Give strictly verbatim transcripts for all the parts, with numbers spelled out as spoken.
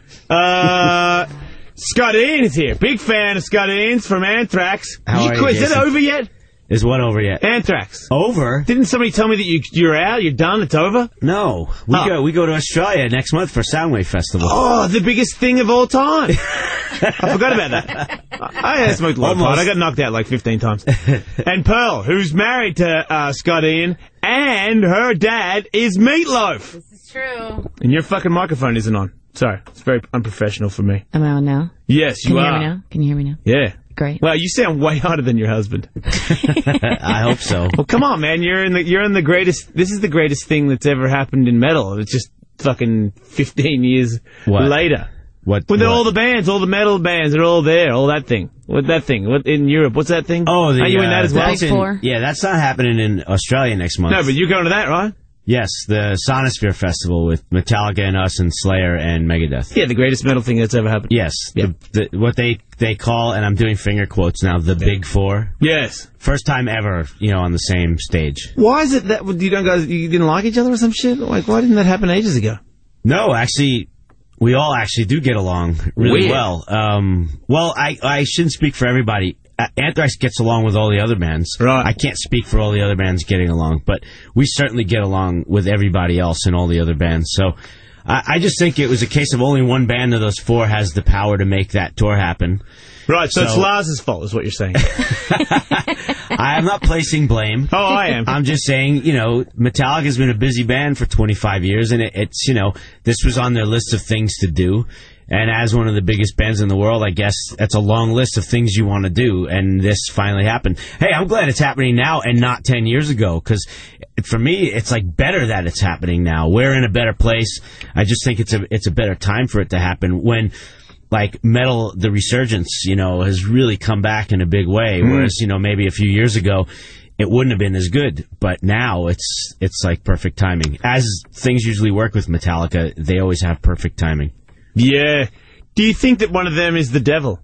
Uh, Scott Ian is here. Big fan of Scott Ian's from Anthrax. How you are quit? you, Is it Jason? over yet? Is what over yet? Anthrax. Over? Didn't somebody tell me that you, you're out, you're done, it's over? No. We Oh. go we go to Australia next month for Soundwave Festival. Oh, the biggest thing of all time. I forgot about that. I, I smoked a lot of pot. Almost. I got knocked out like fifteen times. And Pearl, who's married to uh, Scott Ian, and her dad is Meatloaf. This is true. And your fucking microphone isn't on. Sorry, it's very unprofessional for me. Am I on now? Yes, you Can you are. hear me now? Can you hear me now? Yeah. Great. Well, you sound way hotter than your husband. I hope so. Well, come on, man. You're in the you're in the greatest. This is the greatest thing that's ever happened in metal. It's just fucking fifteen years What? later. What? When what? all the bands, all the metal bands are all there, all that thing. What that thing? What in Europe? What's that thing? Oh, the, are you in that uh, as well? that's Big in- Four? Yeah, that's not happening in Australia next month. No, but you're going to that, right? Yes, the Sonosphere Festival with Metallica and us and Slayer and Megadeth. Yeah, the greatest metal thing that's ever happened. Yes, Yeah. the, the, what they they call, and I'm doing finger quotes now, the Big Four. Yes. First time ever, you know, on the same stage. Why is it that you don't guys you didn't like each other or some shit? Like, why didn't that happen ages ago? No, actually, we all actually do get along really Weird. well. Um, well, I I shouldn't speak for everybody. Uh, Anthrax gets along with all the other bands. Right. I can't speak for all the other bands getting along, but we certainly get along with everybody else in all the other bands. So I, I just think it was a case of only one band of those four has the power to make that tour happen. Right. So, it's So- Lars's fault, is what you're saying. I am not placing blame. Oh, I am. I'm just saying, you know, Metallica's been a busy band for twenty-five years, and it, it's, you know, this was on their list of things to do. And as one of the biggest bands in the world, I guess that's a long list of things you want to do, and this finally happened. Hey, I'm glad it's happening now and not ten years ago, because for me, it's like better that it's happening now. We're in a better place. I just think it's a it's a better time for it to happen when, like, metal, the resurgence, you know, has really come back in a big way, Mm. whereas, you know, maybe a few years ago, it wouldn't have been as good. But now it's it's like perfect timing. As things usually work with Metallica, they always have perfect timing. Yeah. Do you think that one of them is the devil?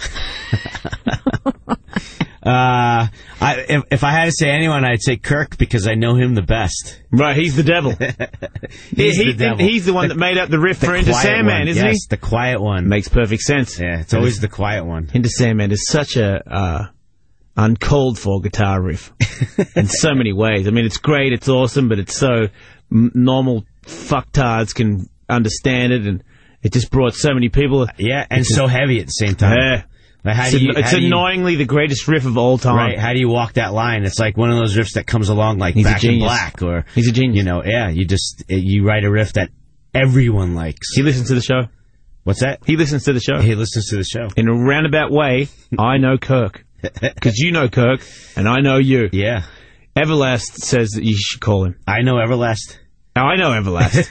Uh, I, if, if I had to say anyone, I'd say Kirk, because I know him the best. Right, he's the devil. He's he, the devil. He's the one that made up the riff The for Into quiet Sandman, one. isn't yes, he? the quiet one. Makes perfect sense. Yeah, it's always the quiet one. Into Sandman is such a uh, uncalled for guitar riff in so many ways. I mean, it's great, it's awesome, but it's so m- normal fucktards can understand it, and it just brought so many people. Yeah, and so heavy at the same time. Yeah. Like, how It's, do you, it's how do you- annoyingly the greatest riff of all time. Right, how do you walk that line? It's like one of those riffs that comes along like He's a Back in genius. Black, or He's a genius. you know, yeah, you just you write a riff that everyone likes. He listens to the show. What's that? He listens to the show. He listens to the show. In a roundabout way, I know Kirk. Because you know Kirk, and I know you. Yeah, Everlast says that you should call him. I know Everlast. Now, I know Everlast.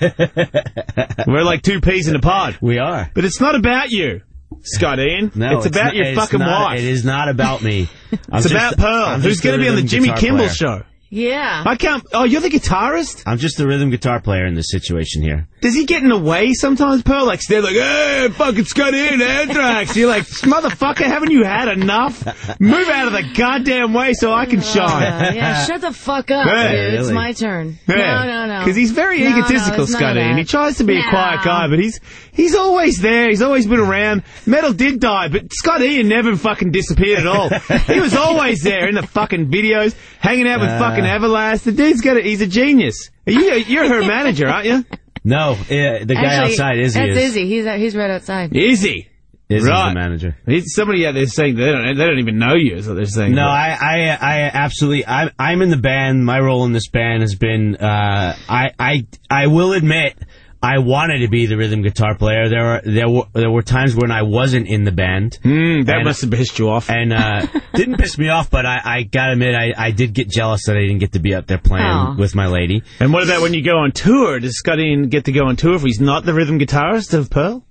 We're like two peas in a pod. We are. But it's not about you, Scott Ian. No, it's about not- your it's fucking not- wife. It is not about me. I'm It's just- about Pearl, I'm who's just going to the be on the rhythm Jimmy guitar Kimmel player. show. Yeah. I can't... Oh, you're the guitarist? I'm just the rhythm guitar player in this situation here. Does he get in the way sometimes, Pearl? Like, they're like, hey, fucking Scott Ian, Anthrax. You're like, motherfucker, haven't you had enough? Move out of the goddamn way so I can shine. Uh, yeah, shut the fuck up, Yeah, dude. It's really. my turn. No, no, no. Because he's very No, no, egotistical, it's none Scott of Ian. that. He tries to be a No. quiet guy, but he's he's always there. He's always been around. Metal did die, but Scott Ian never fucking disappeared at all. He was always there in the fucking videos, hanging out with Uh. fucking Everlast. The dude's got a, he's a genius. Are you, you're her manager, aren't you? No, yeah, the guy Actually, outside, Izzy, That's is, Izzy. He's, uh, he's right outside. Is he? Izzy's Right. the manager. He's somebody out there saying they don't, they don't even know you, is what they're saying. No, I, I, I absolutely. I, I'm in the band. My role in this band has been. Uh, I, I, I will admit, I wanted to be the rhythm guitar player. There were, there were, there were times when I wasn't in the band. Mm, that And- must have pissed you off. And uh, didn't piss me off, but I, I gotta admit, I, I did get jealous that I didn't get to be up there playing Aw. with my lady. And what about when you go on tour? Does Scott Ian get to go on tour if he's not the rhythm guitarist of Pearl?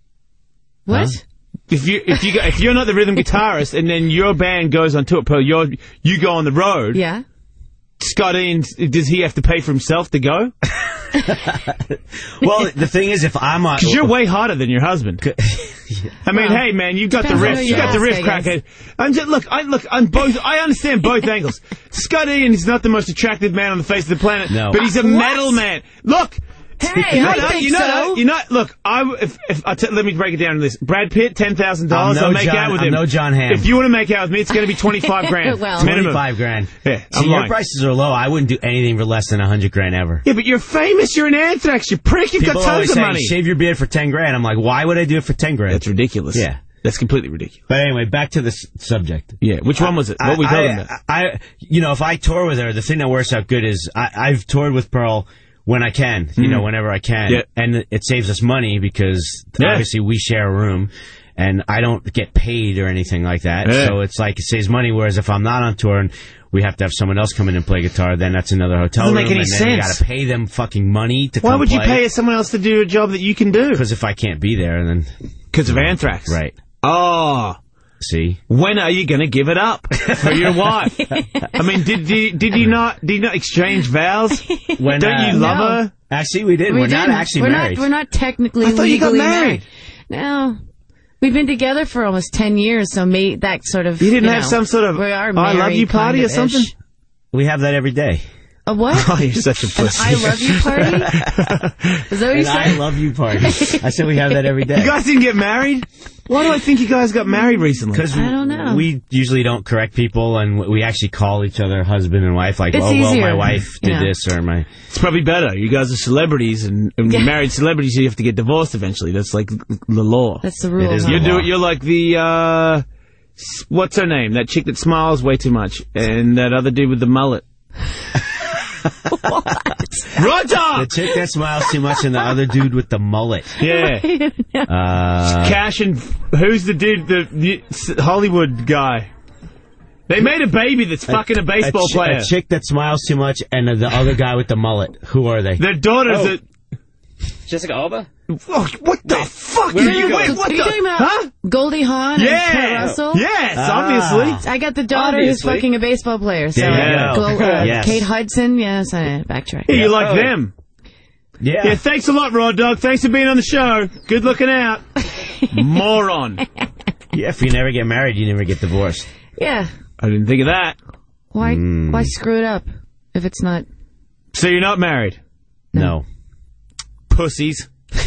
What? Huh? If you if you go, if you're not the rhythm guitarist and then your band goes on tour, Pearl, you're you go on the road. Yeah. Scott Ian, does he have to pay for himself to go? Well, the thing is, if I'm on, Because you're way hotter than your husband. I mean, Well, hey man, you got the depends on riff. who You you got the ask, riff, I guess. crackhead. I'm just look. I look. I'm both. I understand both angles. Scott Ian is not the most attractive man on the face of the planet, No. but he's a What? metal man. Look. Hey, No, I no, think you know, so. you know. Look, I if, if I t- let me break it down to this: Brad Pitt, ten thousand dollars. I'm no I'll make John- out with I'm him. no John Hamm. If you want to make out with me, it's going to be twenty five grand Well. minimum. Twenty-five grand. Yeah, I'm See, your lying. prices are low. I wouldn't do anything for less than a hundred grand ever. Yeah, but you're famous. You're an Anthrax. You prick. You've People got always tons of say, money. shave your beard for ten grand. I'm like, why would I do it for ten grand? That's ridiculous. Yeah. That's completely ridiculous. But anyway, back to the s- subject. Yeah, which one was it? What were we I, talking I, about? I, you know, if I tour with her, the thing that works out good is I, I've toured with Pearl when I can, you know, whenever I can. Yeah. And it saves us money because Yeah. obviously we share a room and I don't get paid or anything like that. Yeah. So it's like it saves money. Whereas if I'm not on tour and we have to have someone else come in and play guitar, then that's another hotel Doesn't room. make any and then we sense. got to pay them fucking money to Why come would you play. pay someone else to do a job that you can do? Because if I can't be there, then Because of Anthrax. right. Oh. See, When are you going to give it up for your wife? I mean, did you did you not did you not exchange vows? when Don't uh, you love No. her? Actually, we did. We We're not didn't. actually we're married. Not, we're not technically I thought you got legally married. No. We've been together for almost ten years, so may, that sort of... You didn't have know, some sort of we are I love married you party kind or of something? ish. We have that every day. A what? Oh, you're such a pussy. I love you party? Is that what you And I said? love you party. I said we have that every day. You guys didn't get married? Why do I think you guys got married recently? Because I don't know. we usually don't correct people, and we actually call each other husband and wife. Like, It's oh, well, easier, my wife did you know. this, or my... It's probably better. You guys are celebrities, and, and Yeah. married celebrities, you have to get divorced eventually. That's like the law. That's the rule. It is huh? the You're, law. do, you're like the, uh, s- what's her name? That chick that smiles way too much. And that other dude with the mullet. Roger! The chick that smiles too much and the other dude with the mullet. Yeah. Uh, Cash and, who's the dude, the, the s- Hollywood guy? They made a baby that's fucking a baseball chi- player. A chick that smiles too much and the other guy with the mullet. Who are they? Their daughter's Oh. a... Jessica Alba? Oh, what the fuck? where are are you you, wait, going? what Are you the... talking about Huh? Goldie Hawn and Kurt Yeah. Russell? Yes, Ah. obviously. I got the daughter who's Obviously. fucking a baseball player. So There you go. Gold- uh, Yes. Kate Hudson. Yes, I backtrack. Yeah, you like Oh. them. Yeah. Yeah, thanks a lot, Raw Dog. Thanks for being on the show. Good looking out. Moron. Yeah, if you never get married, you never get divorced. Yeah. I didn't think of that. Why? Hmm. Why screw it up if it's not? So you're not married? No. Pussies.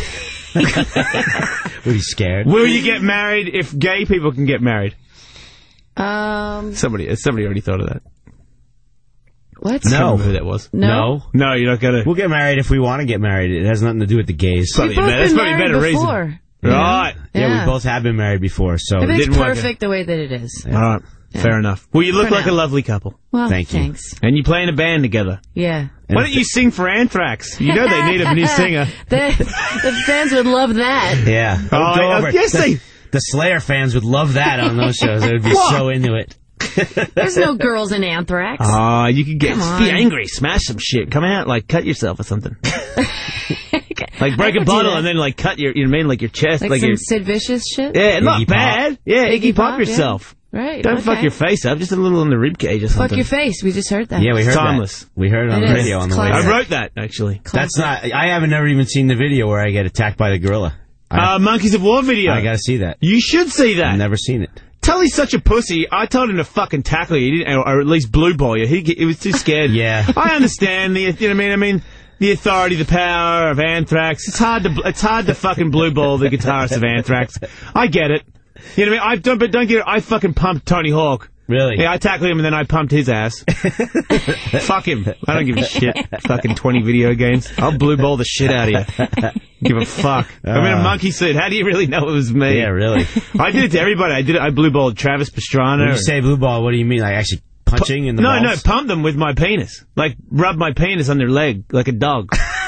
Were you scared? Will you get married if gay people can get married? Um. Somebody somebody already thought of that. What? I can't No. remember who that was. No. No, you're not gonna... We'll get married if we want to get married. It has nothing to do with the gays. Probably We've both better- that's been probably a married better reason. before. Right. Yeah, Yeah. we both have been married before, so Everything's didn't work out. perfect the way that it is. All right. Fair enough. Well, you look For like now. a lovely couple. Well, Thank you. thanks. And you play in a band together. Yeah. Why don't you sing for Anthrax? You know they need a new singer. the, the fans would love that. yeah. Oh, Go I- over. yes, the, they- the Slayer fans would love that on those shows. They would be What? so into it. There's no girls in Anthrax. Ah, you could get Come be on. angry, smash some shit, come out, like cut yourself or something. Like break I a could do bottle that. and then like cut your, you know what I mean, like your chest, like, like, some your, Sid Vicious shit. yeah, not Iggy Pop. bad. Yeah, Iggy, Iggy Pop, Pop, yourself. Right. Don't okay. fuck your face up, just a little on the rib cage or something. Fuck your face. We just heard that. Yeah, we heard Timeless. that. We heard it on It the is. radio on the It's way. I classic. down. wrote that actually. That's not. I haven't never even seen the video where I get attacked by the gorilla. I, Uh, Monkeys of War video. I gotta see that. You should see that. I've never seen it. Tully's such a pussy. I told him to fucking tackle you, he didn't, or at least blue ball you. He, he was too scared. Yeah. I understand the, you know what I mean? I mean, the authority, the power of Anthrax. It's hard to, it's hard to fucking blue ball the guitarist of Anthrax. I get it. You know what I mean? I don't, but don't get it. I fucking pumped Tony Hawk. Really? Yeah, I tackled him and then I pumped his ass. Fuck him. I don't give a shit. Fucking twenty video games. I'll blue ball the shit out of you. Give a fuck. I'm in a monkey suit. How do you really know it was me? Yeah, really. I did it to everybody. I did it. I blue balled Travis Pastrana. When you say blue ball, what do you mean? Like actually punching in the no, balls? no, pump them with my penis. Like, rub my penis on their leg, like a dog.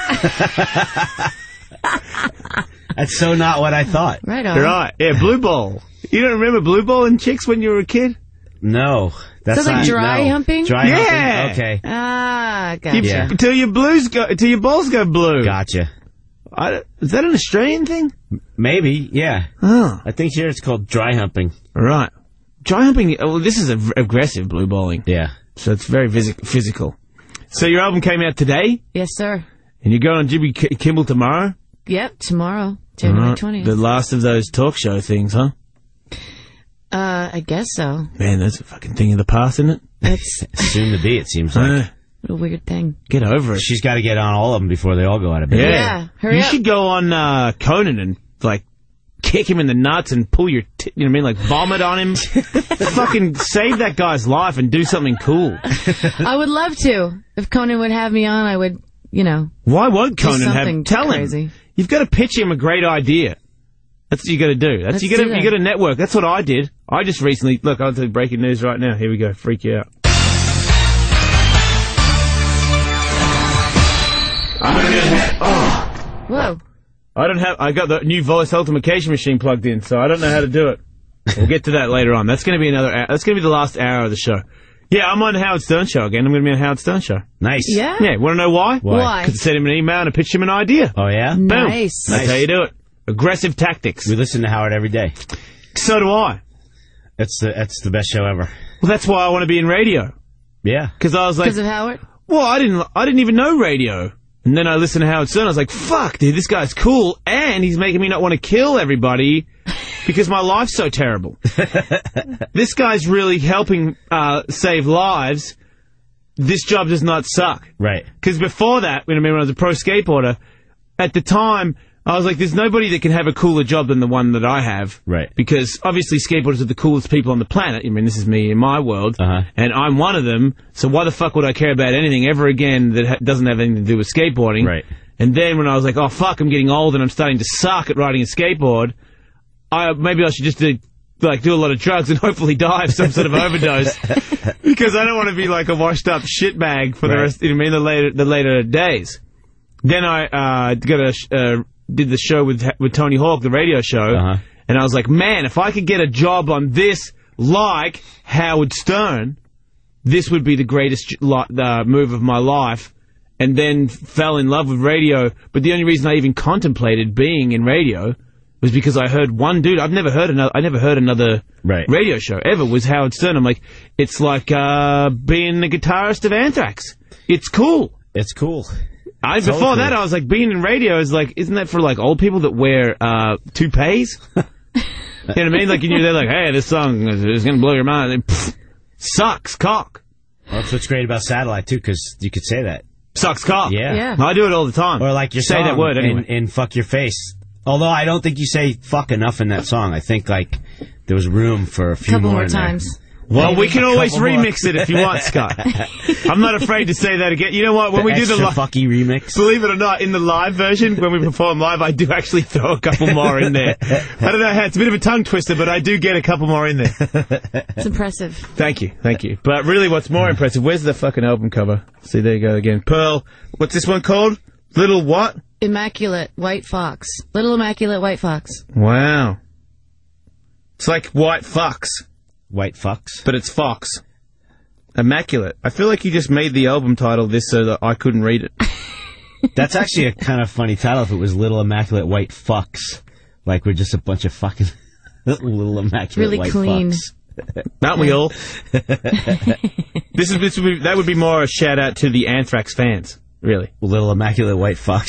That's so not what I thought. Right on. Right. Yeah, blue ball. You don't remember blue balling chicks when you were a kid? No, that's So, like, not dry no. humping? Dry Yeah. humping. Okay, Ah, gotcha. You, Yeah. Till your blues go, till your balls go blue. gotcha. I, is that an Australian thing? Maybe, yeah. Oh, I think here it's called dry humping. right. Dry humping. Oh, well, this is a v- aggressive blue balling, Yeah. so it's very phys- physical. So your album came out today, Yes, sir. and you're going on Jimmy K- Kimmel tomorrow. Yep, tomorrow, January Right. twentieth. The last of those talk show things, huh? Uh, I guess so. Man, that's a fucking thing of the past, isn't it? It's Soon to be, it seems like. Uh, What a weird thing. Get over it. She's got to get on all of them before they all go out of bed. Yeah. Yeah, hurry you up. should go on uh, Conan and, like, kick him in the nuts and pull your, t- you know what I mean, like vomit on him. Fucking save that guy's life and do something cool. I would love to. If Conan would have me on, I would, you know. Why won't Do Conan have, something tell crazy. him. You've got to pitch him a great idea. That's what you got to do. That's Let's you got to do that. you got to network. That's what I did. I just recently look. I'll do breaking news right now. Here we go. Freak you out. I don't have, oh, Whoa. I don't have. I got the new voice ultimacation machine plugged in, so I don't know how to do it. We'll get to that later on. That's going to be another. Hour. That's going to be the last hour of the show. Yeah, I'm on the Howard Stern show again. I'm going to be on Howard Stern show. Nice. Yeah? Yeah, want to know why? Why? Why? Because I sent him an email and I pitched him an idea. Oh, yeah? Boom. Nice. That's Nice. how you do it. Aggressive tactics. We listen to Howard every day. So do I. That's the, that's the best show ever. Well, that's why I want to be in radio. Yeah. Because I was like, Because of Howard? well, I didn't, I didn't even know radio. And then I listened to Howard Stern. I was like, fuck, dude, this guy's cool, and he's making me not want to kill everybody because my life's so terrible. This guy's really helping uh, save lives. This job does not suck. Right. Because before that, when I, mean, when I was a pro skateboarder, at the time, I was like, there's nobody that can have a cooler job than the one that I have. Right. Because obviously skateboarders are the coolest people on the planet. I mean, this is me in my world. Uh-huh. And I'm one of them. So why the fuck would I care about anything ever again that ha- doesn't have anything to do with skateboarding? Right. And then when I was like, oh fuck, I'm getting old and I'm starting to suck at riding a skateboard, I maybe I should just do, like, do a lot of drugs and hopefully die of some sort of overdose. Because I don't want to be like a washed up shitbag for the Right. rest, you know what I mean, the later, the later days. Then I, uh, got a, sh- uh, did the show with, with Tony Hawk, the radio show. Uh-huh. And I was like, man, if I could get a job on this like Howard Stern, this would be the greatest j- li- uh, move of my life. And then fell in love with radio. But the only reason I even contemplated being in radio was because I heard one dude. I've never heard another. I never heard another Right. radio show ever. Was Howard Stern. I'm like, it's like uh, being the guitarist of Anthrax. It's cool. It's cool. I, Totally before cool. that, I was like, being in radio is like, isn't that for like old people that wear uh, toupees? You know what I mean? Like, you know, they're like, hey, this song is, is going to blow your mind. And, pfft, sucks cock. Well, that's what's great about satellite, too, because you could say that. Sucks cock. Yeah. Yeah. I do it all the time. Or like your say song that word anyway. in, in Fuck Your Face. Although I don't think you say fuck enough in that song. I think, like, there was room for a few couple more more in there. times. Well, we can A always couple more. remix it if you want, Scott. I'm not afraid to say that again. You know what? When we do the extra li- fucky remix. believe it or not, in the live version, when we perform live, I do actually throw a couple more in there. I don't know how, it's a bit of a tongue twister, but I do get a couple more in there. It's impressive. Thank you, thank you. But really, what's more impressive, where's the fucking album cover? See, there you go again. Pearl, what's this one called? Little what? Immaculate White Fox. Little Immaculate White Fox. Wow. It's like white fox, White fucks. but it's fox. Immaculate. I feel like you just made the album title this so that I couldn't read it. That's actually a kind of funny title if it was Little Immaculate White Fucks. Like we're just a bunch of fucking little immaculate Really white clean. fucks. Aren't we all? this is this would be, that would be more a shout out to the Anthrax fans, really. Little Immaculate White Fucks.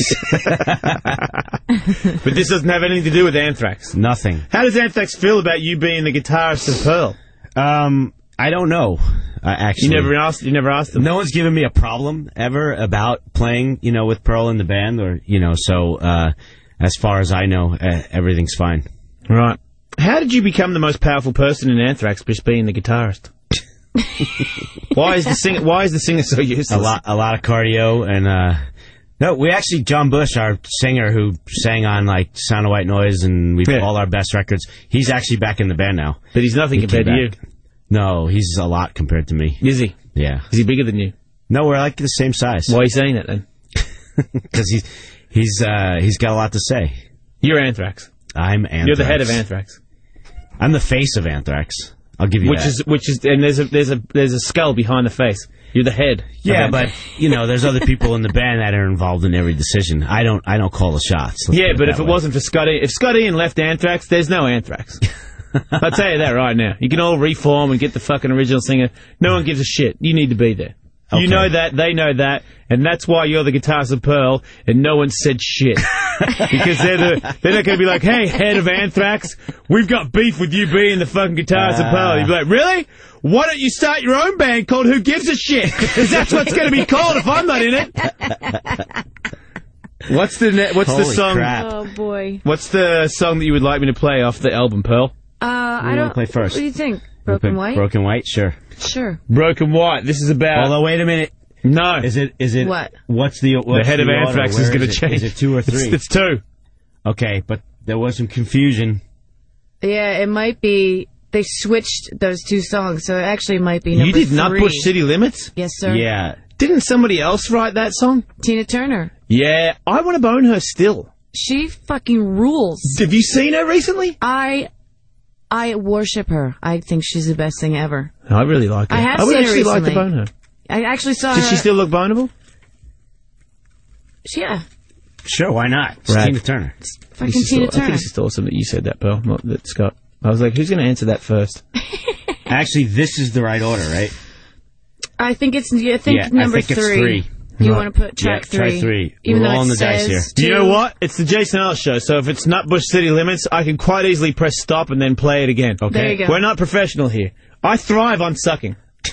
But this doesn't have anything to do with Anthrax. Nothing. How does Anthrax feel about you being the guitarist of Pearl? Um, I don't know. Uh, actually, You never asked. You never asked them. no one's given me a problem ever about playing, you know, with Pearl in the band, or you know. So uh, as far as I know, uh, everything's fine. Right. How did you become the most powerful person in Anthrax, just being the guitarist? Why is the singer? Why is the singer so useless? A lot, a lot of cardio, and uh, no, we actually John Bush, our singer who sang on like Sound of White Noise, and we Yeah. all our best records. He's actually back in the band now. But he's nothing He compared to came you. back. No, he's a lot compared to me. Is he? Yeah. Is he bigger than you? No, we're like the same size. Why are you saying that then? Because he's he's uh, he's got a lot to say. You're Anthrax. I'm Anthrax. You're the head of Anthrax. I'm the face of Anthrax. I'll give you Which that. is which is and there's a there's a there's a skull behind the face. You're the head. of Yeah, Anthrax. but you know, there's other people in the band that are involved in every decision. I don't, I don't call the shots. Let's yeah, put but that if it way. wasn't for Scott Ian, if Scott Ian left Anthrax, there's no Anthrax. I'll tell you that right now. You can all reform and get the fucking original singer. No one gives a shit. You need to be there. You Okay. know that, they know that, and that's why you're the Guitars of Pearl, and no one said shit. Because they're the, they're not going to be like, hey, head of Anthrax, we've got beef with you being the fucking Guitars of Pearl. You'd be like, really? Why don't you start your own band called Who Gives a Shit? Because that's what's going to be called if I'm not in it. What's the ne- what's the Holy song? crap. Oh, boy. What's the song that you would like me to play off the album, Pearl? Uh, I you don't... wanna play first? What do you think? Broken Okay, White? Broken White, sure. Sure. Broken White. This is about. Although, wait a minute. no. Is it? Is it? What? What's the? What's the head of the order? Anthrax Where is going to it? change. Is it two or three? It's, it's two. Okay, but there was some confusion. Yeah, it might be... They switched those two songs, so it actually might be number You did not three. push City Limits? Yes, sir. Yeah. Didn't somebody else write that song? Tina Turner. Yeah, I want to bone her still. She fucking rules. Have you seen her recently? I... I worship her. I think she's the best thing ever. I really like her. I have I would seen her actually like to recently. bone her. I actually saw Does her... she still look boneable? Yeah. Sure, why not? It's Right. Tina Turner. Fucking This is Tina aw- I think Turner. it's just awesome that you said that, Pearl, not that Scott. I was like, who's going to answer that first? Actually, this is the right order, right? I think it's... I think Yeah, I number think it's three. three. You Right. want to put track Yeah, try three. three. Even We're though rolling it the dice says here. Do you two. know what? It's the Jason Ellis show, so if it's Nutbush City Limits, I can quite easily press stop and then play it again. Okay. There you go. We're not professional here. I thrive on sucking.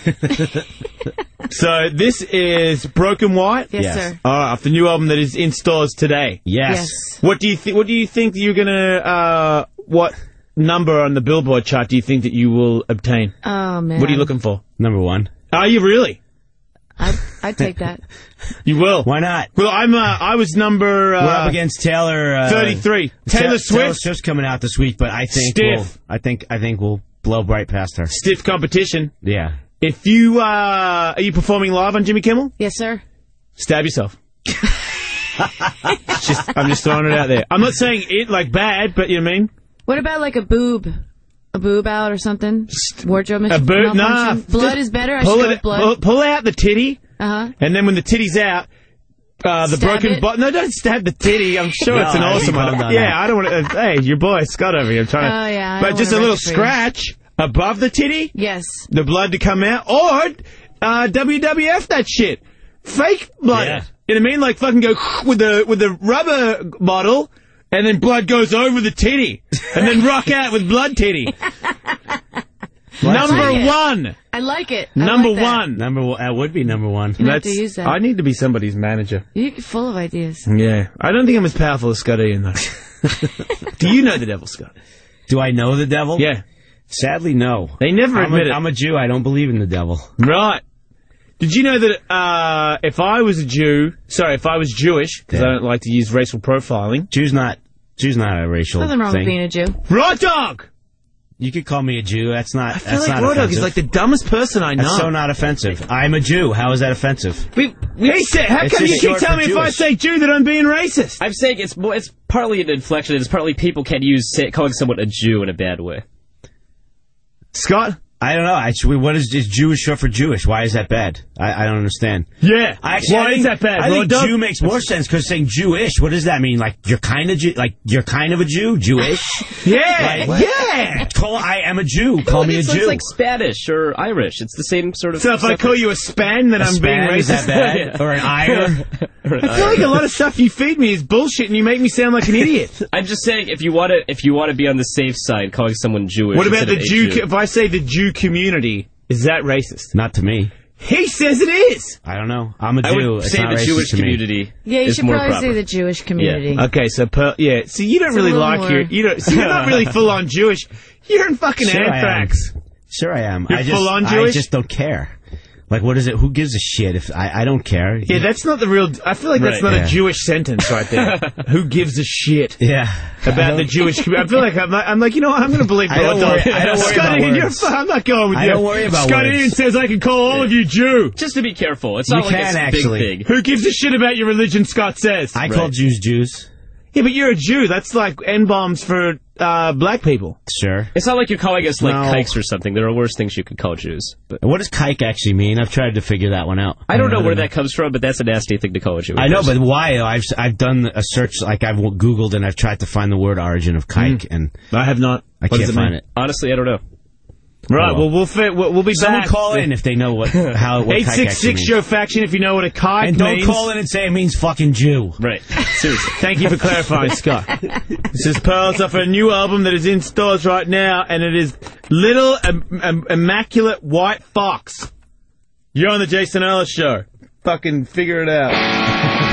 So this is Broken White. Yes, Yes. sir. All right, off the new album that is in stores today. Yes. Yes. What do you think? What do you think you're gonna? Uh, what number on the Billboard chart do you think that you will obtain? Oh, man. What are you looking for? Number one. Are you really? I'd, I'd take that. You will. Why not? Well, I'm. Uh, I was number uh, We're up against Taylor. Uh, thirty-three. Taylor Ta- Swift. Taylor Swift's coming out this week, but I think Stiff. we'll, I think I think we'll blow right past her. Stiff competition. Yeah. If you uh, are you performing live on Jimmy Kimmel? Yes, sir. Stab yourself. It's just, I'm just throwing it out there. I'm not saying it like bad, but you know what I mean. What about like a boob? A boob out or something? Wardrobe A boob? Nah. malfunction? Blood just is better? I Pull should go it. with blood. Pull, pull out the titty, Uh-huh. and then when the titty's out, uh, the Stab broken it? bottom. No, don't stab the titty. I'm sure No, it's an I awesome think one. well done. Yeah, I don't want to. Uh, hey, your boy Scott over here. I'm trying to. Oh, yeah, I But don't just a wanna little wreck it for you. scratch above the titty, Yes. the blood to come out, or uh, W W F that shit. Fake blood. Yeah. You know what I mean? Like fucking go with the with the rubber bottle, and then blood goes over the titty, and then rock out with blood titty. Number like it. one. I like it. I Number like that. one. Number one. That would be number one. You have to use that. I need to be somebody's manager. You're full of ideas. Yeah. I don't think I'm as powerful as Scott Ian, though. Do you know the devil, Scott? Do I know the devil? Yeah. Sadly, no. They never I'm admit a, it. I'm a Jew. I don't believe in the devil. Right. Did you know that uh, if I was a Jew, sorry, if I was Jewish, because Yeah. I don't like to use racial profiling. Jew's not. Jew's not a racial Nothing wrong thing. with being a Jew. Right, dog! You could call me a Jew. That's not. I feel that's like not Raw Dog offensive. is like the dumbest person I know. That's so not offensive. I'm a Jew. How is that offensive? We, we, He said, how It's come you just keep short telling for me if I Jewish. say Jew that I'm being racist? I'm saying it's more, it's partly an inflection. It's partly people can use say, calling someone a Jew in a bad way. Scott? I don't know. Actually, what is, is Jewish short for Jewish? Why is that bad? I, I don't understand. Yeah. I actually, Why I think, is that bad? I Raw think Dog? Jew makes more sense because saying Jewish. What does that mean? Like you're kind of Jew, like you're kind of a Jew, Jewish. Yeah. Like- yeah. Call I am a Jew. Call me a it's, Jew. It's like Spanish or Irish. It's the same sort of. So if I call you a span, then A I'm being span, is racist? that bad? Or an ire? I feel like a lot of stuff you feed me is bullshit and you make me sound like an idiot. I'm just saying, if you want to, if you want to be on the safe side, calling someone Jewish. What about instead the of a Jew, Jew? co- if I say the Jew community, is that racist? Not to me. He says it is. I don't know. I'm a I Jew. would It's say not the racist Jewish to me. community. Yeah, you is should more probably proper. say the Jewish community. Okay, so per, yeah, see, you don't It's a really little like more- your, you don't, see, you're not really full on Jewish. You're in fucking Sure I am. Anthrax. Sure, I am. You're I just, full-on I Jewish? just don't care. Like, what is it? Who gives a shit if I, I don't care? Yeah, that's not the real. I feel like that's Right, not yeah. a Jewish sentence right there. Who gives a shit Yeah. I about the don't- Jewish community? I feel like I'm, like, I'm like, you know what? I'm going to believe I don't Raw Dog. worry- I don't worry Scott about Ian, you're words. fu- I'm not going with I you. don't worry about Scott words. Ian says I can call all of you Jew. Just to be careful. It's You not like can it's a actually. big thing. Who gives a shit about your religion? Scott says. I call Jews Jews. Yeah, but you're a Jew. That's like N-bombs for uh, black people. Sure. It's not like you're calling us like No. kikes or something. There are worse things you could call Jews. But What does kike actually mean? I've tried to figure that one out. I don't know I where that comes from, but that's a nasty thing to call a Jew. I know, but why? I've I've done a search, like I've Googled and I've tried to find the word origin of kike, and I have not. I What can't does it find mean? it. honestly, I don't know. Right, Oh, well, we'll fit, we'll, we'll be Someone back. call in if they know what how what eight six six means. Joe Faction if you know what a kike And don't means. call in and say it means fucking Jew. Right. Seriously. Thank you for clarifying, Scott. This is Pearls off a new album that is in stores right now, and it is Little Im- Im- Immaculate White Fox. You're on the Jason Ellis Show. Fucking figure it out.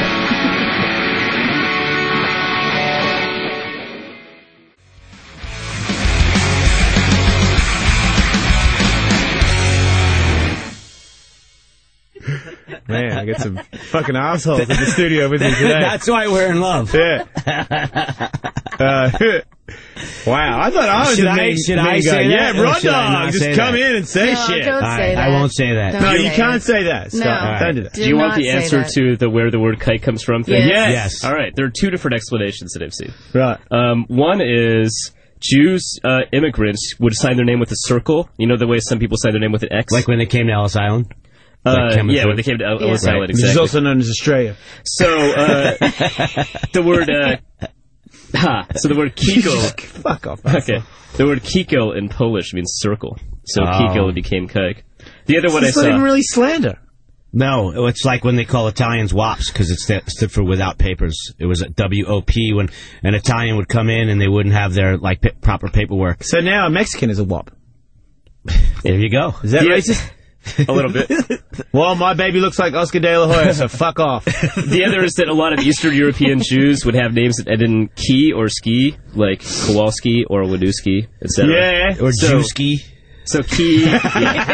Man, I got some fucking assholes in the studio with me today. That's why we're in love. Yeah. Uh, wow, I thought I was Should a I- mean, should mean I guy. say Yeah, that, or Rod should I Dog, not just say come that? in and say No, shit. don't All say right, that. I won't say that. Don't No, say you it. can't say that. Stop. No. Don't do that. Do Do you want not the say answer that. to the where the word kike comes from thing? Yes. Yes. All right. There are two different explanations that I've seen. Right. Um, one is Jews, uh, immigrants would sign their name with a circle. You know the way some people sign their name with an X? Like when they came to Ellis Island? uh, like Kevin yeah, Ford. when they came to El- Ellis Yeah. Island, Which is exactly. also known as Australia. So, uh, the word, uh, ha, so the word Kiko, Fuck off. okay, the word Kiko in Polish means circle. So Oh. Kiko became kike. The other one I It's not saw, even really slander. No, it's like when they call Italians wops because it sta- stood for without papers. It was a W O P when an Italian would come in and they wouldn't have their like pa- proper paperwork. So now a Mexican is a W O P. There you go. Is that Yeah. racist? a little bit. Well, my baby looks like Oscar De La Hoya, so fuck off. The other is that a lot of Eastern European Jews would have names that ended in ki or ski, like Kowalski or Wadowski, et cetera. Yeah. Or So- Jewski. So ki, yeah.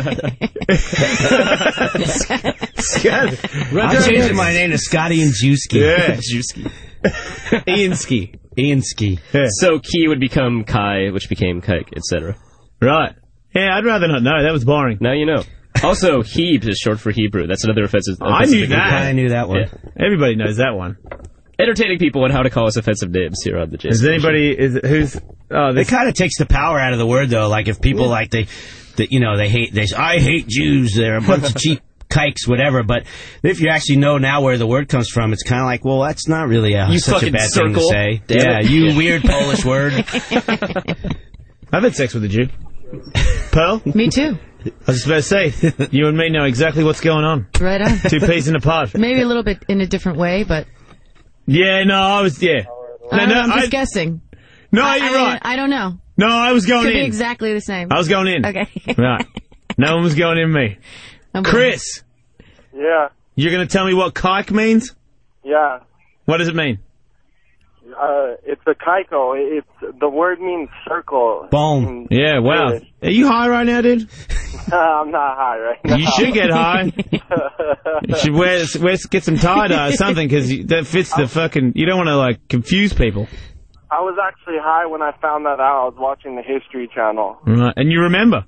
I'm changing my name to Scotty and Jewski. Yeah. Jewski. Ianski. Ianski. Yeah. So ki would become kai, which became kike, et cetera. Right. Yeah, I'd rather not know. That was boring. Now you know. Also, Heb is short for Hebrew. That's another offensive. I offensive knew thing. that. I knew that one. Yeah. Everybody knows that one. Entertaining people on how to call us offensive names here on the Jason. Is anybody, is who's, oh, It this, kind of takes the power out of the word, though. Like if people like they, they, you know, they hate. They say, I hate Jews. They're a bunch of cheap kikes, whatever. But if you actually know now where the word comes from, it's kind of like, well, that's not really a, You such a fucking bad thing to circle. say. Damn yeah, it. you Yeah. weird Polish word. I've had sex with a Jew. Pearl? Me too. I was just about to say, you and me know exactly what's going on. Right on. Two peas in a pod. Maybe a little bit in a different way, but Yeah, no, I was, yeah. No, I don't no, know, I'm just I, guessing. no, I, you're I, right. I don't know. No, I was going Could be in. exactly the same. I was going in. Okay. Right. No one was going in me. I'm Chris, Yeah, you're going to tell me what kike means? yeah. What does it mean? Uh, it's a kaiko. It's the word means circle. Boom. Yeah, wow. Are you high right now, dude? I'm not high right now. You should get high. You should wear, wear get some tie-dye or something, because that fits the fucking... You don't want to, like, confuse people. I was actually high when I found that out. I was watching the History Channel. Right. And you remember.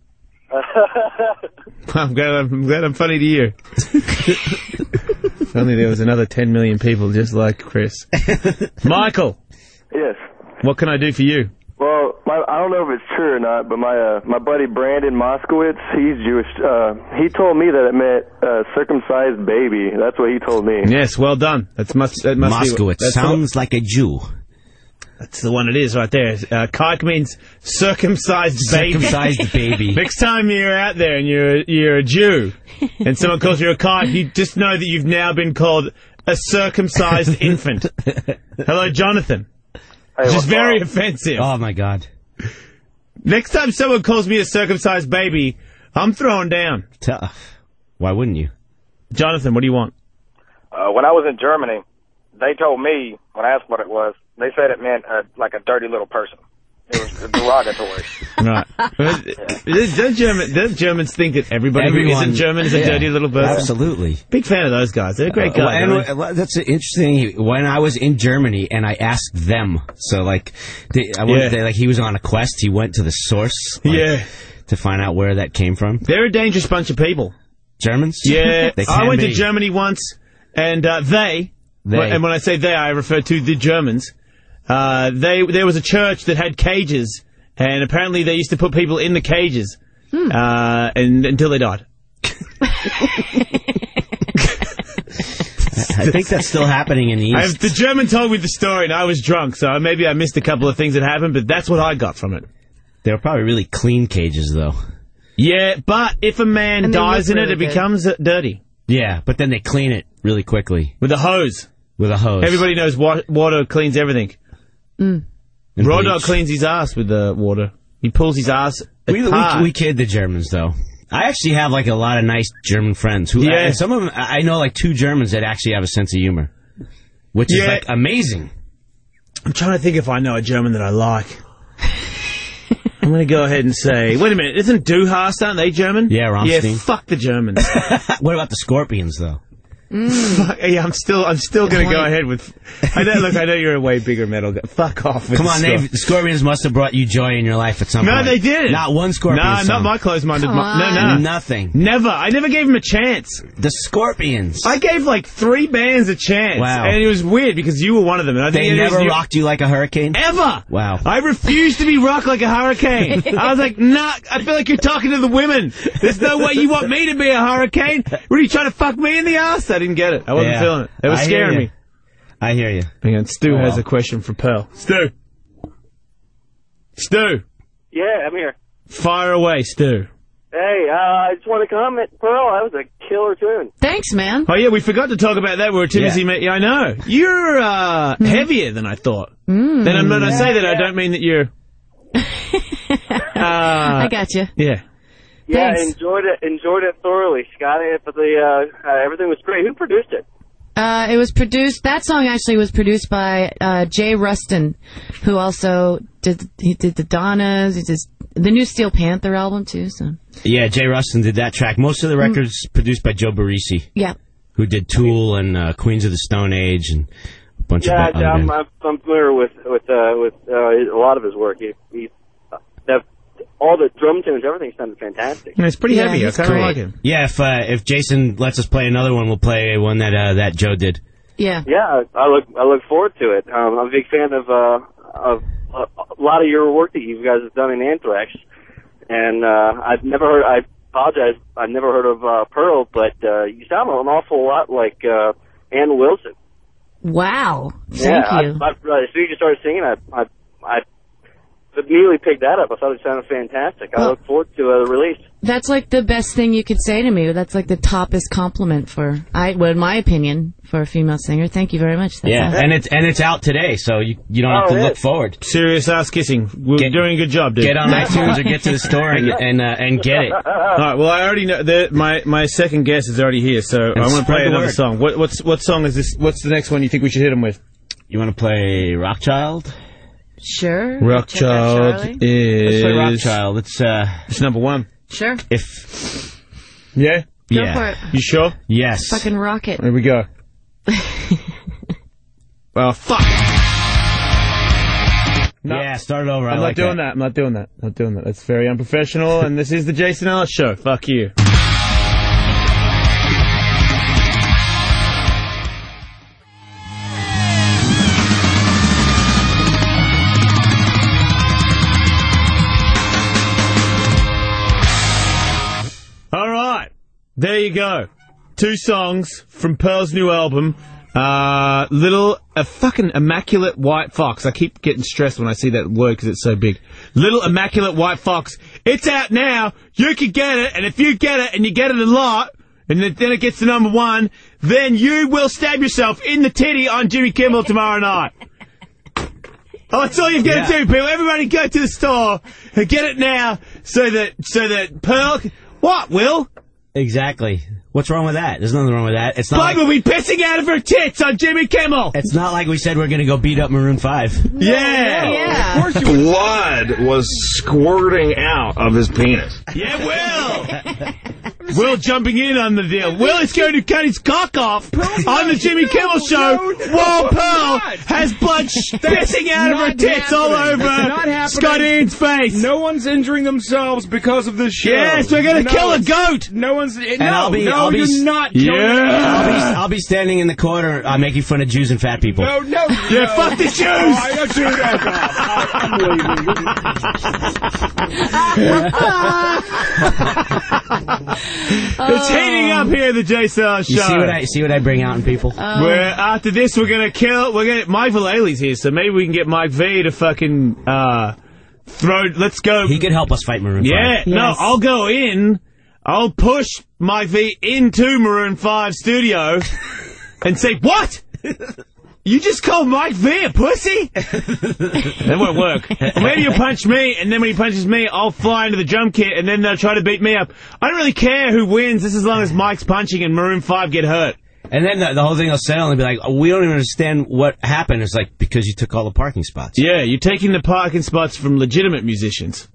I'm glad I'm, I'm glad I'm funny to you. If only there was another ten million people just like Chris. Michael, Yes. what can I do for you? Well, my, I don't know if it's true or not, but my uh, my buddy Brandon Moskowitz, he's Jewish. Uh, he told me that it meant uh, circumcised baby. That's what he told me. Yes, well done. That's must that must be Moskowitz that's the, sounds like a Jew. that's the one it is right there. Uh, kike means circumcised baby. Circumcised baby. Next time you're out there and you're you're a Jew and someone calls you a kike, you just know that you've now been called a circumcised infant. Hello, Jonathan. Hey, Which is what's very up? offensive. Oh my God. Next time someone calls me a circumcised baby, I'm throwing down. Tough. Why wouldn't you? Jonathan, what do you want? Uh, when I was in Germany, they told me, when I asked what it was, they said it meant uh, like a dirty little person. It was derogatory. Right. Don't, German, don't Germans think that everybody who Everyone- isn't German is a yeah, dirty little person? Absolutely. Big fan of those guys. They're great Uh, guys. and aren't they? uh, that's interesting. When I was in Germany and I asked them, so like, they, I went, Yeah. they, like he was on a quest. He went to the source, like, Yeah. to find out where that came from. They're a dangerous bunch of people. Germans. Yeah. they I can went be. to Germany once, and uh, they, They. and when I say they, I refer to the Germans, uh, they there was a church that had cages, and apparently they used to put people in the cages uh, and, until they died. I think that's still happening in the East. I've, the German told me the story, and I was drunk, so maybe I missed a couple of things that happened, but that's what I got from it. They were probably really clean cages, though. Yeah, but if a man And they dies look in it, really it good. becomes uh, dirty. Yeah, but then they clean it really quickly With a hose. with a hose. Everybody knows wa- water cleans everything. And Raw bleach. Dog cleans his ass with the water. He pulls his ass We, we, apart. we kid the Germans, though. I actually have, like, a lot of nice German friends. Who, Yeah. and some of them, I I know, like, two Germans that actually have a sense of humor. Which is, Yeah. like, amazing. I'm trying to think if I know a German that I like. I'm going to go ahead and say, wait a minute, isn't Du Hast, aren't they German? Yeah, Rammstein. Yeah, fuck the Germans. What about the Scorpions, though? Fuck, yeah, I'm still, I'm still going to go ahead with. I know, look, I know you're a way bigger metal guy. Fuck off. With Come the on, Scorp- Dave. The Scorpions must have brought you joy in your life at some No, point. they didn't. Not one Scorpion Nah, song. not my closed-minded. Come mi- no, on. no, Nothing. never. I never gave him a chance. The Scorpions. I gave like three bands a chance. Wow. And it was weird because you were one of them. And I think They it is never you- rocked you like a hurricane? Ever. Wow. I refused to be rocked like a hurricane. I was like, nah, I feel like you're talking to the women. There's no way you want me to be a hurricane. What are you trying to fuck me in the ass? I didn't get it. I wasn't Yeah. feeling it. It was I hear scaring ya. me. I hear you. Hang on, Stu Oh, has well. a question for Pearl. Stu. Stu. Yeah, I'm here. Fire away, Stu. Hey, uh, I just want to comment, Pearl, that was a killer tune. Thanks, man. Oh yeah, we forgot to talk about that. We were too Yeah. busy. Ma- yeah, I know. You're uh, heavier than I thought. Mm. Then I'm when I say that, I don't mean that you're. I Uh, got you. yeah. Yeah, Thanks. enjoyed it, enjoyed it thoroughly, Scotty. But the uh, uh, everything was great. Who produced it? Uh, it was produced. That song actually was produced by uh, Jay Rustin, who also did he did the Donnas. He did the new Steel Panther album too. So Yeah, Jay Rustin did that track. Most of the records produced by Joe Barresi, yeah, who did Tool and uh, Queens of the Stone Age and a bunch Yeah, of other I'm, bands. I'm, I'm familiar with with uh, with uh, a lot of his work. He, he uh, that, all the drum tunes, everything sounded fantastic. Yeah, it's pretty Yeah, heavy. I he's kind of great. like him. Yeah, if uh, if Jason lets us play another one, we'll play one that uh, that Joe did. yeah. Yeah, I look I look forward to it. Um, I'm a big fan of uh, of uh, a lot of your work that you guys have done in Anthrax, and uh, I've never heard. I apologize, I've never heard of uh, Pearl, but uh, you sound an awful lot like uh, Ann Wilson. Wow, thank yeah, you. I, I, as soon as you started singing, I I, I immediately picked that up. I thought it sounded fantastic. I Well- look forward to uh, the release. That's like the best thing you could say to me. That's like the toppest compliment for I, well, in my opinion, for a female singer. Thank you very much. That's Yeah, awesome. and it's and it's out today, so you you don't have Oh, to it look is. forward. Serious ass kissing. We're Get- doing a good job, dude. Get on iTunes or get to the store and and uh, and get it. All right. Well, I already know that my my second guest is already here, so I want to spread play the another word. song. What what's what song is this? What's the next one you think we should hit him with? You want to play Rockchild? Sure. Rock Check out Child Charlie. Let's play is Rockchild. It's uh it's number one. Sure. if Yeah. Go yeah for it. You sure? yes. Fucking rock it. Here we go. Well, fuck. No. Yeah, start it over. I I'm like not doing that. I'm not doing that. Not doing that. That's very unprofessional. And this is the Jason Ellis Show. Fuck you. All right. There you go. Two songs from Pearl's new album. Uh, little, a fucking immaculate white fox. I keep getting stressed when I see that word because it's so big. Little immaculate white fox. It's out now. You can get it, and if you get it, and you get it a lot, and then then it gets to number one, then you will stab yourself in the titty on Jimmy Kimmel tomorrow night. Oh, that's all you've got Yeah. to do, people. Everybody go to the store and get it now so that, so that Pearl... can- What, Will? Exactly. What's wrong with that? There's nothing wrong with that. It's not. Bud Like, will be pissing out of her tits on Jimmy Kimmel. it's not like we said we're gonna go beat up Maroon Five. Yeah. Yeah. Blood was squirting out of his penis. Yeah, Will. Will jumping in on the deal. Will is going to cut his cock off on the Jimmy Kimmel show while Pearl has blood sh- pissing out of her not tits all happening. over That's not happening. Scott Ian's face. No one's injuring themselves because of this show. Yes, we're going to No, kill a it's- goat. No one's. No, I'll be- no, I'll be you're s- not. killing Yeah. I'll be I'll be standing in the corner uh, making fun of Jews and fat people. No, no. Yeah, no. fuck the Jews. Oh, I don't do that. I'm leaving. It's heating up here, the Jason Ellis You show. see what I see what I bring out in people? We're after this, we're gonna kill. We're gonna. Mike Vallei's here, so maybe we can get Mike V to fucking uh, throw. Let's go. He could help us fight Maroon Yeah, five. no, Yes. I'll go in. I'll push Mike V into Maroon five studio and say, "What? You just called Mike V a pussy?" That won't work. Or maybe you'll punch me, and then when he punches me, I'll fly into the drum kit, and then they'll try to beat me up. I don't really care who wins, just as long as Mike's punching and Maroon five get hurt. And then the, the whole thing will settle and be like, oh, we don't even understand what happened. It's like, because you took all the parking spots. Yeah, you're taking the parking spots from legitimate musicians.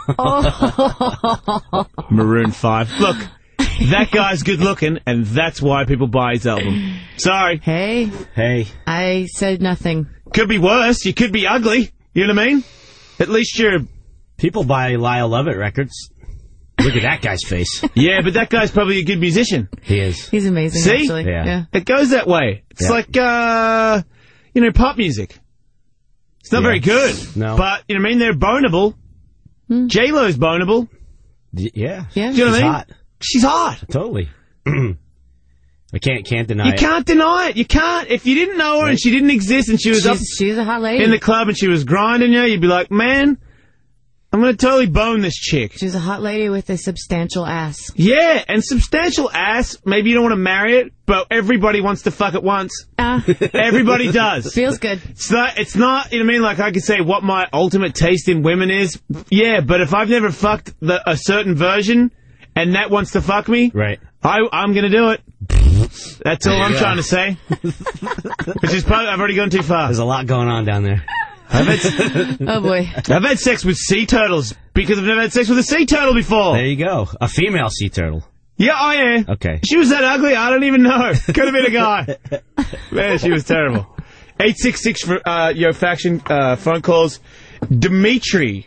Maroon five. Look, that guy's good looking, and that's why people buy his album. Sorry. Hey, Hey. I said nothing. Could be worse. You could be ugly. You know what I mean? At least you're... People buy Lyle Lovett records. Look at that guy's face. Yeah, but that guy's probably a good musician. He is. He's amazing, See? actually. Yeah. It goes that way. It's Yeah. like, uh, you know, pop music. It's not Yeah. very good. No. But, you know what I mean? They're bonable. J-Lo's bonable. D- yeah. Yeah. Do you know what She's I mean? hot. She's hot. Totally. I can't can't deny You it. can't deny it. You can't. If you didn't know her and she didn't exist and she was up She's, she's a hot lady. in the club and she was grinding you, you'd be like, man, I'm going to totally bone this chick. She's a hot lady with a substantial ass. Yeah, and substantial ass. Maybe you don't want to marry it, but everybody wants to fuck it once. Uh, Everybody does. feels good. It's not, it's not, you know what I mean? Like, I could say what my ultimate taste in women is. Yeah, but if I've never fucked the, a certain version and that wants to fuck me, Right. I, I'm going to do it. That's all There you I'm go. trying to say. Which is probably, I've already gone too far. There's a lot going on down there. I've had, Oh, boy. I've had sex with sea turtles because I've never had sex with a sea turtle before. There you go. A female sea turtle. Yeah, oh yeah. Okay. She was that ugly, I don't even know. Could have been a guy. Man, she was terrible. eight six six for, uh, Yo Faction, uh, phone calls. Dimitri.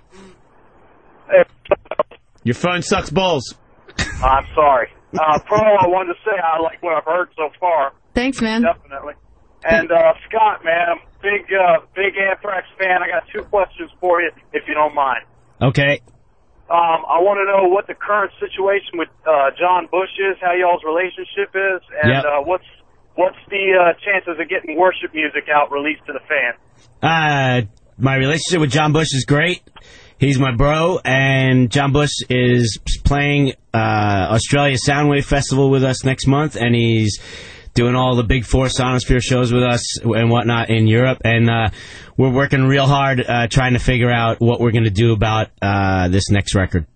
Your phone sucks balls. I'm sorry. Uh, Pro, I wanted to say I like what I've heard so far. Thanks, man. Definitely. And, uh, Scott, man, I'm a big, uh, big Anthrax fan. I got two questions for you, if you don't mind. Okay. Um, I want to know what the current situation with, uh, John Bush is, how y'all's relationship is, and, Yep. uh, what's, what's the, uh, chances of getting worship music out released to the fans? Uh, my relationship with John Bush is great. He's my bro, and John Bush is playing uh, Australia Soundwave Festival with us next month, and he's doing all the big four Sonosphere shows with us and whatnot in Europe, and uh, we're working real hard uh, trying to figure out what we're going to do about uh, this next record.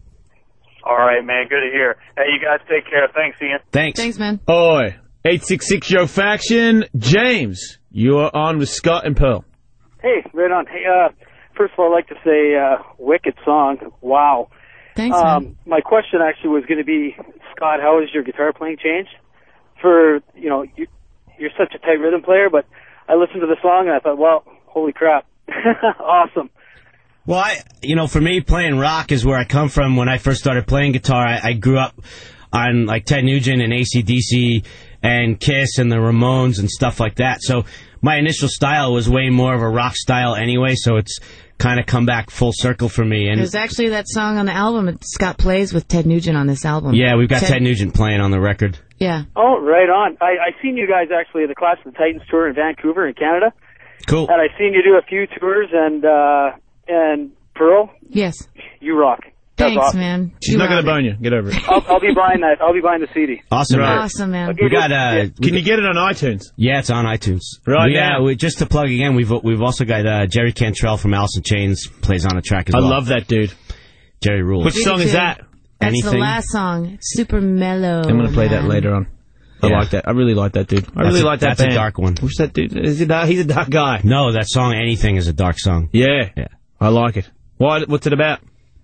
All right, man. Good to hear. Hey, you guys take care. Thanks, Ian. Thanks. Thanks, man. Oi. eight six six Yo Faction. James, you are on with Scott and Pearl. Hey, right on. Hey, uh, first of all, I'd like to say, uh, wicked song. Wow. Thanks, Um, man. my question actually was going to be, Scott, how has your guitar playing changed? For, you know, you, you're such a tight rhythm player, but I listened to the song and I thought, well, holy crap. Awesome. Well, I, you know, for me, playing rock is where I come from. When I first started playing guitar, I, I grew up on, like, Ted Nugent and A C D C and Kiss and the Ramones and stuff like that. So my initial style was way more of a rock style anyway, so it's kind of come back full circle for me. And There's actually that song on the album that Scott plays with Ted Nugent on this album. yeah, we've got Ted, Nugent playing on the record. Yeah. Oh, right on. I, I seen you guys actually at the Clash of the Titans tour in Vancouver in Canada. Cool. And I seen you do a few tours, and, uh, and Pearl, Yes. you rock. That's Thanks, awesome. man. She's You not going to rock bone you. Get over it. I'll, I'll be buying that. I'll be buying the C D. Awesome. it. man. Awesome, man. Okay. We got uh, we Can you get it on iTunes? Yeah, it's on iTunes. Right Yeah, now. we, just to plug again, we've we've also got uh, Jerry Cantrell from Alice in Chains plays on a track as I well. love that dude. Jerry rules. Which song is that? That's Anything? the last song. It's super mellow. I'm going to play that man. later on. I Yeah. like that. I really like that dude. I That's really a- like that that's a band. dark one. Who's that dude? Is he dark? He's a dark guy. No, that song Anything is a dark song. Yeah. Yeah. I like it. Why? What's it about?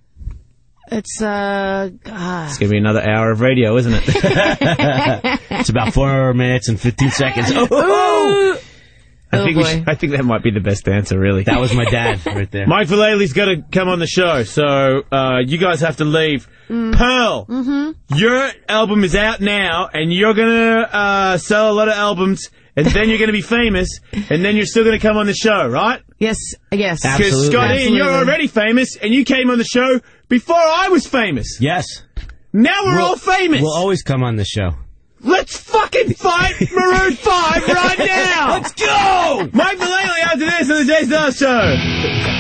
It's, uh, God. It's going to be another hour of radio, isn't it? It's about four minutes and fifteen seconds. Oh, I Oh, think we boy. should, I think that might be the best answer, really. that was my dad right there. Mike Vallely's got to come on the show, so uh, you guys have to leave. Pearl, Mm-hmm. your album is out now, and you're going to uh, sell a lot of albums, and then you're going to be famous, and then you're still going to come on the show, right? Yes, yes. Ab- Because, Absolutely. Scott Ian, you're Absolutely. already famous, and you came on the show before I was famous. Yes. Now we're We'll- all famous. We'll always come on the show. Let's fucking fight Maroon five right now! Let's go! Mike Vallely after this on the Jay Styles Show.